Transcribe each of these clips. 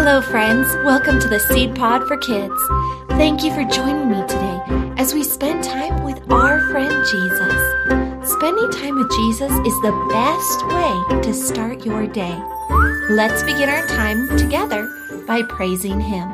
Hello, friends. Welcome to the Seed Pod for Kids. Thank you for joining me today as we spend time with our friend Jesus. Spending time with Jesus is the best way to start your day. Let's begin our time together by praising Him.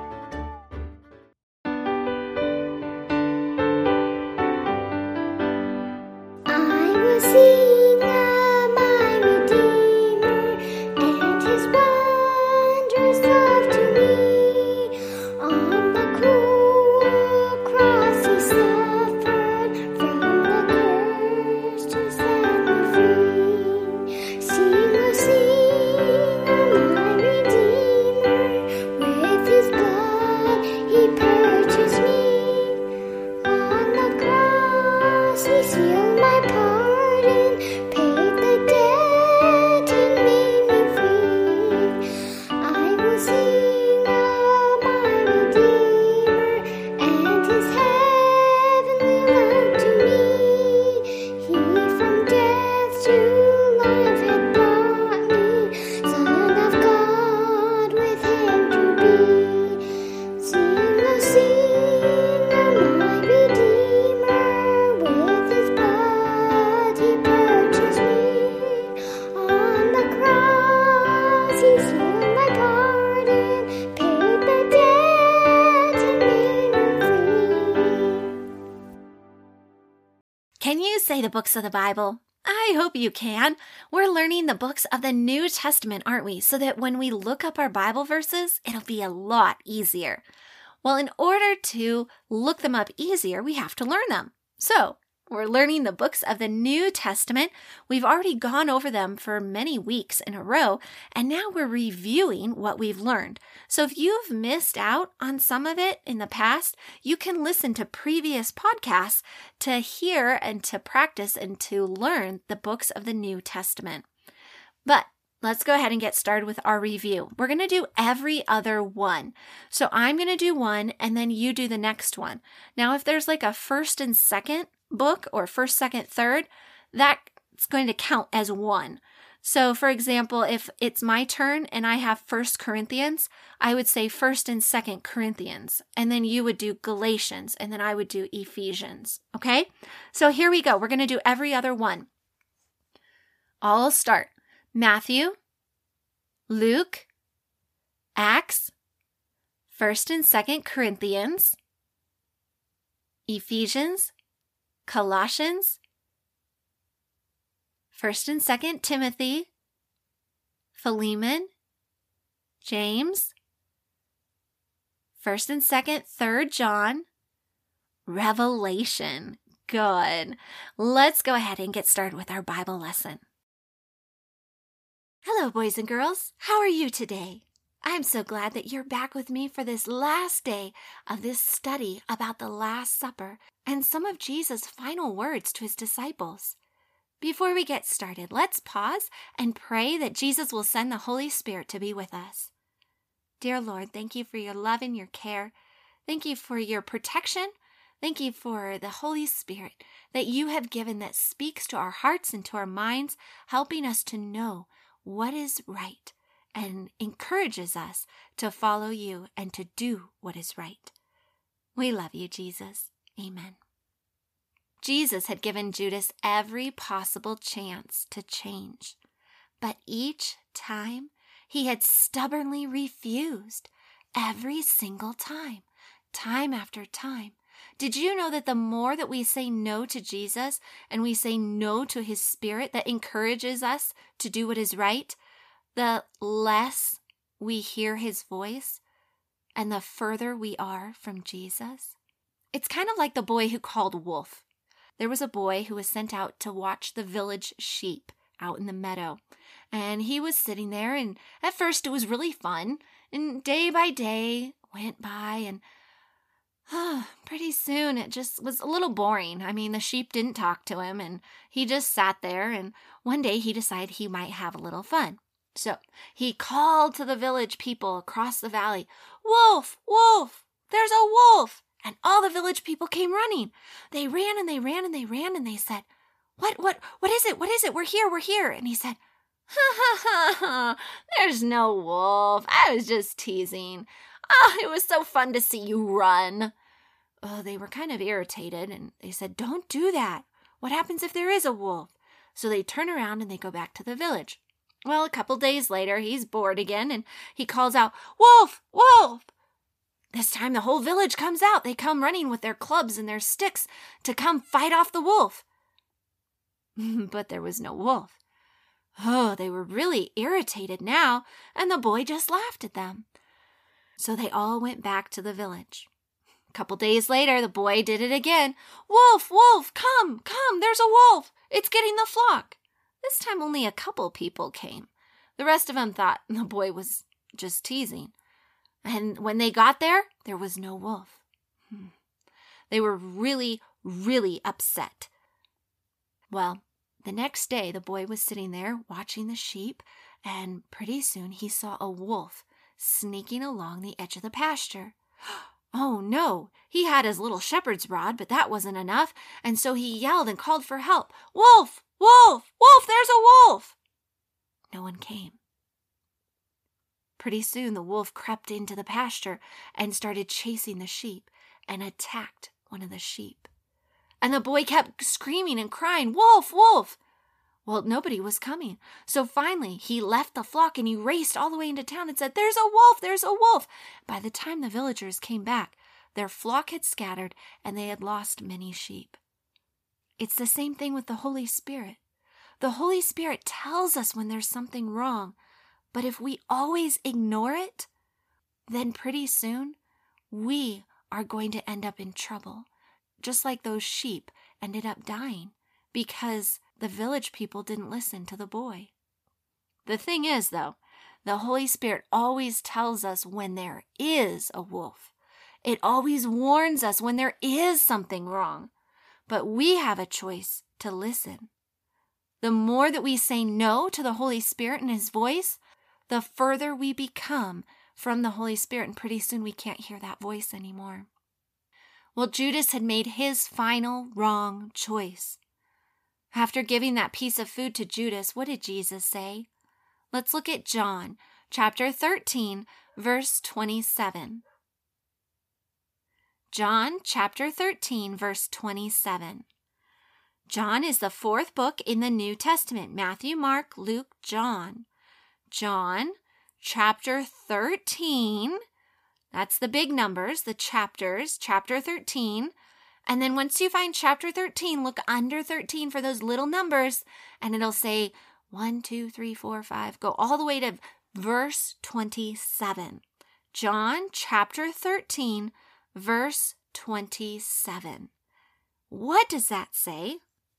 I will sing of my Redeemer and His wondrous love to me. On the cruel cross He suffered, from the curse to set me free. Sing of my Redeemer, with His blood He purchased me. On the cross He sealed my pardon, paid the debt and made me free. I will sing of my Redeemer and His heavenly love to me. He from death to life had brought me, Son of God with Him to be. Sing of my Redeemer, with His blood He purchased me. On the cross He sealed my pardon, paid the debt and made me free. Can you say the books of the Bible? I hope you can. We're learning the books of the New Testament, aren't we? So that when we look up our Bible verses, it'll be a lot easier. Well, in order to look them up easier, we have to learn them. So, we're learning the books of the New Testament. We've already gone over them for many weeks in a row, and now we're reviewing what we've learned. So if you've missed out on some of it in the past, you can listen to previous podcasts to hear and to practice and to learn the books of the New Testament. But let's go ahead and get started with our review. We're going to do every other one. So I'm going to do one, and then you do the next one. Now, if there's like a first and second book or first, second, third, that's going to count as one. So for example, if it's my turn and I have 1 Corinthians, I would say 1 and 2 Corinthians, and then you would do Galatians, and then I would do Ephesians. Okay? So here we go. We're going to do every other one. I'll start. Matthew, Luke, Acts, 1 and 2 Corinthians, Ephesians, Colossians, 1 and 2 Timothy, Philemon, James, 1 and 2 3 John, Revelation. Good. Let's go ahead and get started with our Bible lesson. Hello, boys and girls. How are you today? I'm so glad that you're back with me for this last day of this study about the Last Supper and some of Jesus' final words to His disciples. Before we get started, let's pause and pray that Jesus will send the Holy Spirit to be with us. Dear Lord, thank you for your love and your care. Thank you for your protection. Thank you for the Holy Spirit that you have given that speaks to our hearts and to our minds, helping us to know what is right and encourages us to follow you and to do what is right. We love you, Jesus. Amen. Jesus had given Judas every possible chance to change, but each time he had stubbornly refused, every single time, time after time. Did you know that the more that we say no to Jesus and we say no to His Spirit that encourages us to do what is right, the less we hear His voice and the further we are from Jesus? It's kind of like the boy who called wolf. There was a boy who was sent out to watch the village sheep out in the meadow. And he was sitting there, and at first it was really fun. And day by day went by, and pretty soon it just was a little boring. I mean, the sheep didn't talk to him, and he just sat there, and one day he decided he might have a little fun. So he called to the village people across the valley, "Wolf, wolf, there's a wolf!" And all the village people came running. They ran and they ran and they ran, and they said, What is it? What is it? We're here. And he said, Ha ha ha ha, there's no wolf. I was just teasing. Oh, it was so fun to see you run. Oh, they were kind of irritated, and they said, don't do that. What happens if there is a wolf? So they turn around and they go back to the village. Well, a couple days later, he's bored again, and he calls out, Wolf! Wolf! This time the whole village comes out. They come running with their clubs and their sticks to come fight off the wolf. But there was no wolf. Oh, they were really irritated now, and the boy just laughed at them. So they all went back to the village. A couple days later, the boy did it again. Wolf, wolf, come, there's a wolf. It's getting the flock. This time only a couple people came. The rest of them thought the boy was just teasing. And when they got there, there was no wolf. They were really, really upset. Well, the next day, the boy was sitting there watching the sheep, and pretty soon he saw a wolf sneaking along the edge of the pasture. Oh no, he had his little shepherd's rod, but that wasn't enough, and so he yelled and called for help. Wolf! Wolf! Wolf! There's a wolf! No one came. Pretty soon the wolf crept into the pasture and started chasing the sheep and attacked one of the sheep. And the boy kept screaming and crying, Wolf! Wolf! Well, nobody was coming. So finally, he left the flock and he raced all the way into town and said, There's a wolf! There's a wolf! By the time the villagers came back, their flock had scattered and they had lost many sheep. It's the same thing with the Holy Spirit. The Holy Spirit tells us when there's something wrong, but if we always ignore it, then pretty soon we are going to end up in trouble, just like those sheep ended up dying because the village people didn't listen to the boy. The thing is, though, the Holy Spirit always tells us when there is a wolf. It always warns us when there is something wrong. But we have a choice to listen. The more that we say no to the Holy Spirit and His voice, the further we become from the Holy Spirit, and pretty soon we can't hear that voice anymore. Well, Judas had made his final wrong choice. After giving that piece of food to Judas, what did Jesus say? Let's look at John chapter 13, verse 27. John chapter 13, verse 27. John is the fourth book in the New Testament. Matthew, Mark, Luke, John. John chapter 13. That's the big numbers, the chapters, chapter 13. And then once you find chapter 13, look under 13 for those little numbers, and it'll say 1, 2, 3, 4, 5. Go all the way to verse 27. John chapter 13, verse 27. What does that say?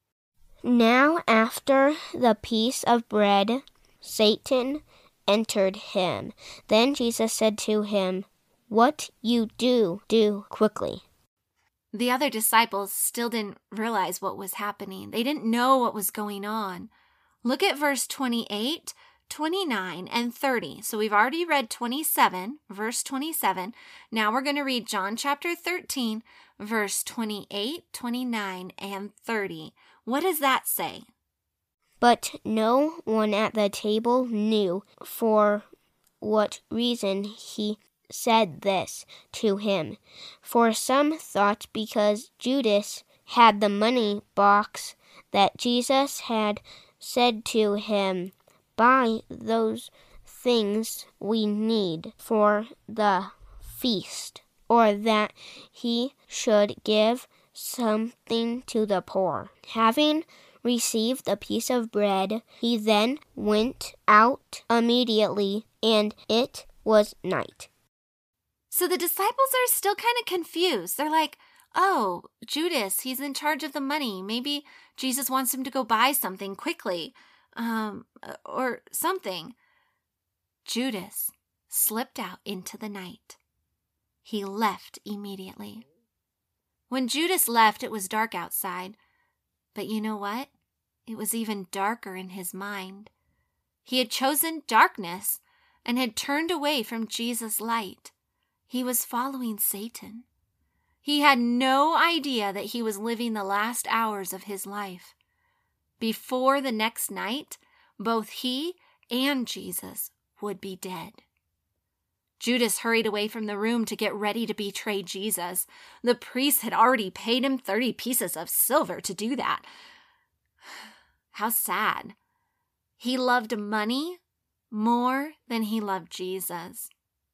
Now after the piece of bread, Satan entered him. Then Jesus said to him, What you do quickly. The other disciples still didn't realize what was happening. They didn't know what was going on. Look at verse 28, 29, and 30. So we've already read 27, verse 27. Now we're going to read John chapter 13, verse 28, 29, and 30. What does that say? But no one at the table knew for what reason he said this to him. For some thought because Judas had the money box that Jesus had said to him, Buy those things we need for the feast, or that he should give something to the poor. Having received a piece of bread, he then went out immediately, and it was night. So the disciples are still kind of confused. They're like, oh, Judas, he's in charge of the money. Maybe Jesus wants him to go buy something quickly, or something. Judas slipped out into the night. He left immediately. When Judas left, it was dark outside. But you know what? It was even darker in his mind. He had chosen darkness and had turned away from Jesus' light. He was following Satan. He had no idea that he was living the last hours of his life. Before the next night, both he and Jesus would be dead. Judas hurried away from the room to get ready to betray Jesus. The priest had already paid him 30 pieces of silver to do that. How sad. He loved money more than he loved Jesus.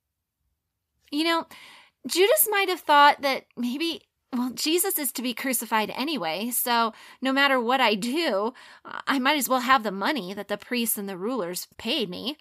Judas might have thought that maybe, Jesus is to be crucified anyway, so no matter what I do, I might as well have the money that the priests and the rulers paid me.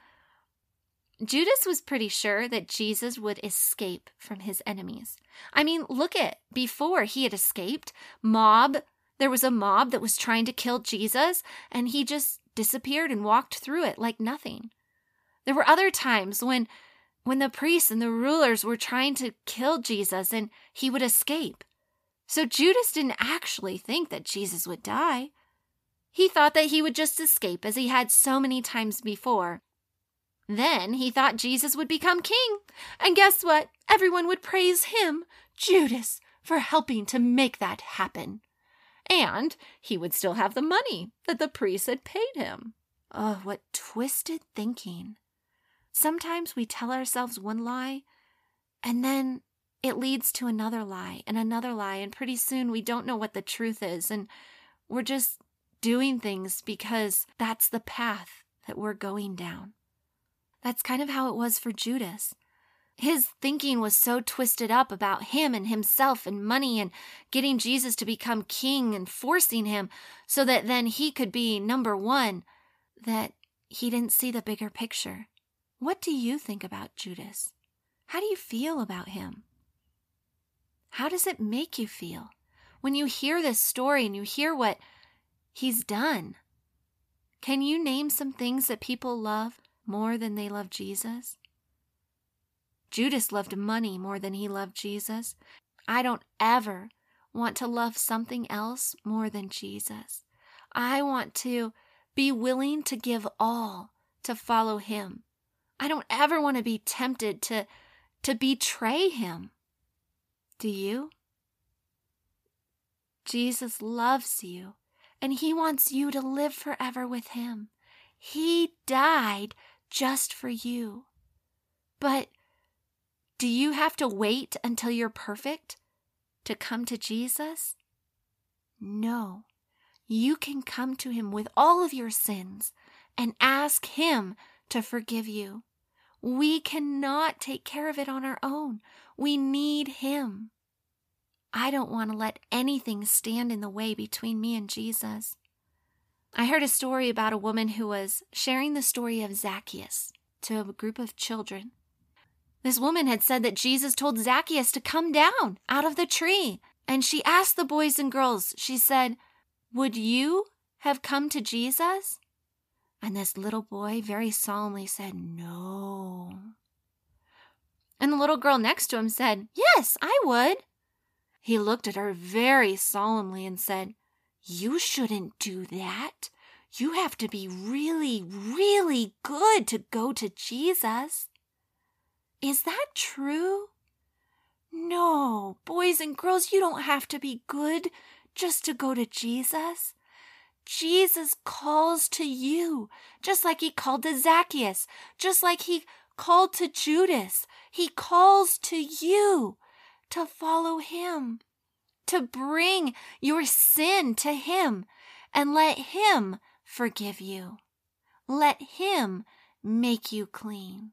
Judas was pretty sure that Jesus would escape from his enemies. Look at, before he had escaped, there was a mob that was trying to kill Jesus, and he just disappeared and walked through it like nothing. There were other times when the priests and the rulers were trying to kill Jesus and he would escape. So Judas didn't actually think that Jesus would die. He thought that he would just escape as he had so many times before. Then he thought Jesus would become king. And guess what? Everyone would praise him, Judas, for helping to make that happen. And he would still have the money that the priests had paid him. Oh, what twisted thinking. Sometimes we tell ourselves one lie, and then it leads to another lie, and pretty soon we don't know what the truth is, and we're just doing things because that's the path that we're going down. That's kind of how it was for Judas. His thinking was so twisted up about him and himself and money and getting Jesus to become king and forcing him so that then he could be number one, that he didn't see the bigger picture. What do you think about Judas? How do you feel about him? How does it make you feel when you hear this story and you hear what he's done? Can you name some things that people love more than they love Jesus? Judas loved money more than he loved Jesus. I don't ever want to love something else more than Jesus. I want to be willing to give all to follow him. I don't ever want to be tempted to betray him. Do you? Jesus loves you, and he wants you to live forever with him. He died just for you. But do you have to wait until you're perfect to come to Jesus? No. You can come to him with all of your sins and ask him to forgive you. We cannot take care of it on our own. We need him. I don't want to let anything stand in the way between me and Jesus. I heard a story about a woman who was sharing the story of Zacchaeus to a group of children. This woman had said that Jesus told Zacchaeus to come down out of the tree. And she asked the boys and girls, she said, "Would you have come to Jesus?" And this little boy very solemnly said, "No." And the little girl next to him said, "Yes, I would." He looked at her very solemnly and said, "You shouldn't do that. You have to be really, really good to go to Jesus." Is that true? No, boys and girls, you don't have to be good just to go to Jesus. Jesus calls to you, just like he called to Zacchaeus, just like he called to Judas. He calls to you to follow him, to bring your sin to him and let him forgive you. Let him make you clean.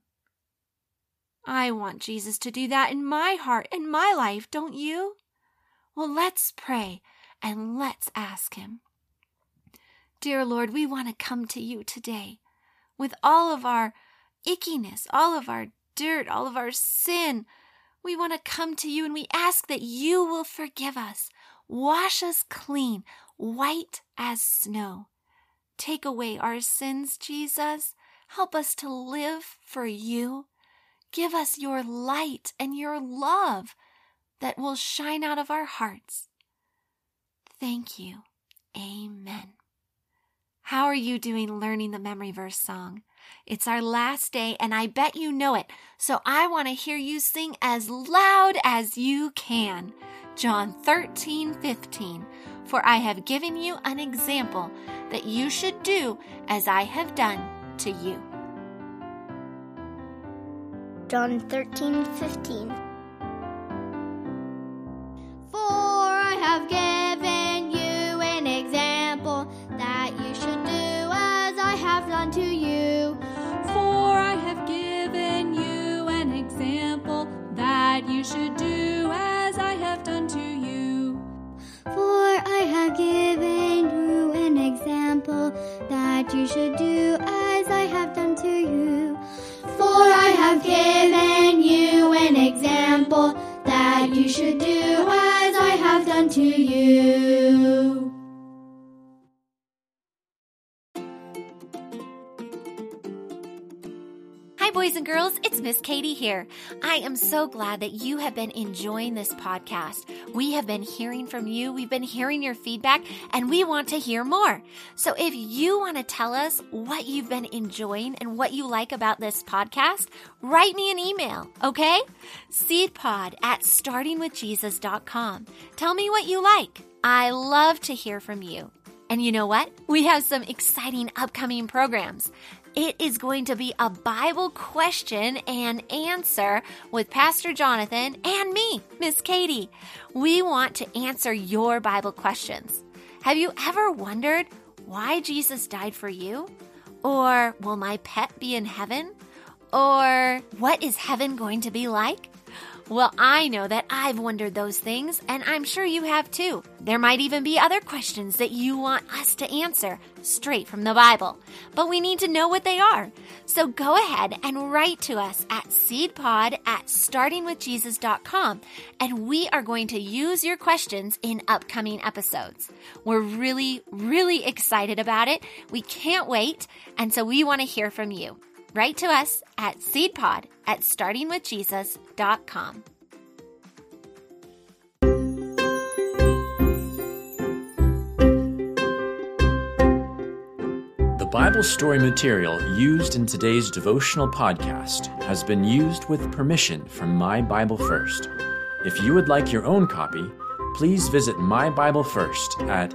I want Jesus to do that in my heart and my life, don't you? Well, let's pray and let's ask him. Dear Lord, we want to come to you today with all of our ickiness, all of our dirt, all of our sin. We want to come to you and we ask that you will forgive us. Wash us clean, white as snow. Take away our sins, Jesus. Help us to live for you. Give us your light and your love that will shine out of our hearts. Thank you. Amen. How are you doing learning the memory verse song? It's our last day, and I bet you know it, so I want to hear you sing as loud as you can. John 13:15, for I have given you an example that you should do as I have done to you. John 13:15. For I have given you an example that you should do as I have done to you. For I have given you an example that you should do as I have done to you. For I have given you an example that you should do as I have done to you. For I have given you an example that you should do as I have done to you. Hi, boys and girls. It's Miss Katie here. I am so glad that you have been enjoying this podcast. We have been hearing from you. We've been hearing your feedback, and we want to hear more. So if you want to tell us what you've been enjoying and what you like about this podcast, write me an email, okay? seedpod@startingwithjesus.com. Tell me what you like. I love to hear from you. And you know what? We have some exciting upcoming programs. It is going to be a Bible question and answer with Pastor Jonathan and me, Miss Katie. We want to answer your Bible questions. Have you ever wondered why Jesus died for you? Or will my pet be in heaven? Or what is heaven going to be like? Well, I know that I've wondered those things, and I'm sure you have too. There might even be other questions that you want us to answer straight from the Bible, but we need to know what they are. So go ahead and write to us at seedpod@startingwithjesus.com, and we are going to use your questions in upcoming episodes. We're really, really excited about it. We can't wait, and so we want to hear from you. Write to us at seedpod@startingwithjesus.com. The Bible story material used in today's devotional podcast has been used with permission from My Bible First. If you would like your own copy, please visit My Bible First at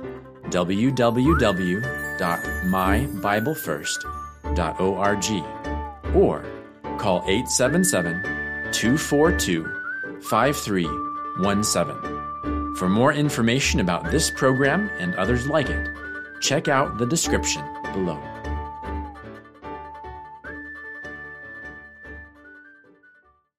www.mybiblefirst.org or call 877-242-5317. For more information about this program and others like it, check out the description below.